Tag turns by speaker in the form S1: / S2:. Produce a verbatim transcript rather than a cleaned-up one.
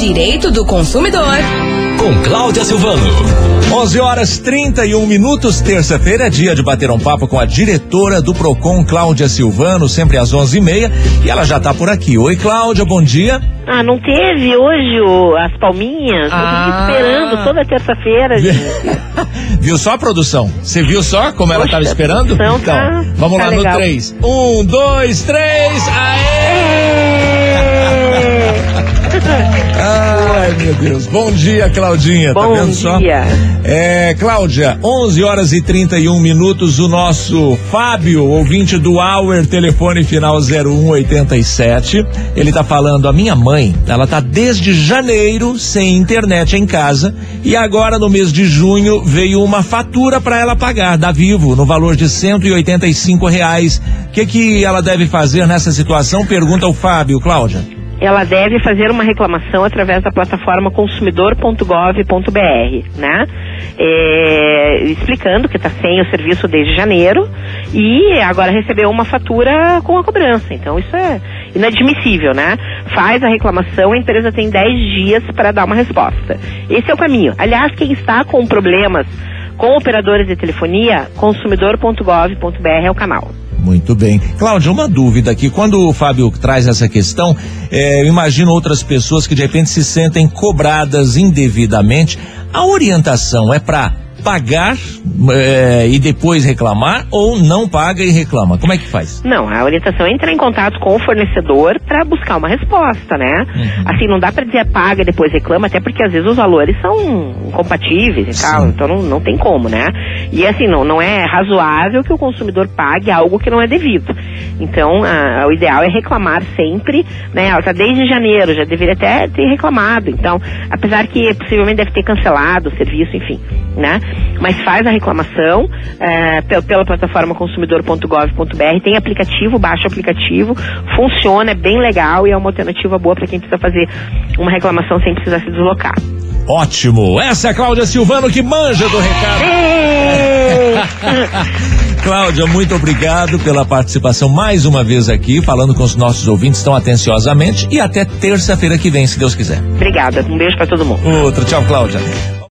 S1: Direito do Consumidor.
S2: Com Cláudia Silvano.
S3: onze horas e trinta e um minutos, terça-feira, é dia de bater um papo com a diretora do Procon, Cláudia Silvano, sempre às onze e meia, e ela já tá por aqui. Oi, Cláudia, bom dia.
S4: Ah, não teve hoje o, as palminhas?
S3: Ah.
S4: Eu tô esperando toda terça-feira, gente.
S3: Viu só a produção? Você viu só como ela
S4: Poxa,
S3: estava esperando?
S4: Então,
S3: Então,
S4: tá,
S3: vamos
S4: tá
S3: lá
S4: legal.
S3: no três. Um, dois, três, aê! Ai, meu Deus. Bom dia, Claudinha.
S4: Bom
S3: tá vendo só?
S4: dia.
S3: É, Cláudia, onze horas e trinta e um minutos, o nosso Fábio, ouvinte do Hour, telefone final zero um oitenta e sete. Ele tá falando, a minha mãe, ela tá desde janeiro sem internet em casa e agora no mês de junho veio uma fatura para ela pagar da Vivo no valor de cento e oitenta e cinco reais. O que que ela deve fazer nessa situação? Pergunta o Fábio, Cláudia.
S4: Ela deve fazer uma reclamação através da plataforma consumidor ponto gov ponto br, né? É, explicando que está sem o serviço desde janeiro e agora recebeu uma fatura com a cobrança. Então isso é inadmissível, né? Faz a reclamação, a empresa tem dez dias para dar uma resposta. Esse é o caminho. Aliás, quem está com problemas com operadores de telefonia, consumidor ponto gov ponto br é o canal.
S3: Muito bem. Cláudia, uma dúvida aqui. Quando o Fábio traz essa questão, é, eu imagino outras pessoas que de repente se sentem cobradas indevidamente. A orientação é para pagar é, e depois reclamar ou não paga e reclama? Como é que faz?
S4: Não, a orientação é entrar em contato com o fornecedor para buscar uma resposta, né? Uhum. Assim, não dá para dizer paga e depois reclama, até porque às vezes os valores são incompatíveis e tal,
S3: Sim.
S4: Então não, não tem como, né? E assim, não, não é razoável que o consumidor pague algo que não é devido. Então, a, o ideal é reclamar sempre, né? Ela tá desde janeiro, já deveria até ter reclamado. Então, apesar que possivelmente deve ter cancelado o serviço, enfim, né? Mas faz a reclamação é, pela, pela plataforma consumidor ponto gov ponto br, tem aplicativo, baixa o aplicativo, funciona, é bem legal e é uma alternativa boa para quem precisa fazer uma reclamação sem precisar se deslocar.
S3: Ótimo! Essa é a Cláudia Silvano que manja do recado. Cláudia, muito obrigado pela participação mais uma vez aqui, falando com os nossos ouvintes tão atenciosamente, e até terça-feira que vem, se Deus quiser.
S4: Obrigada, um beijo para todo mundo.
S3: Outro, tchau, Cláudia.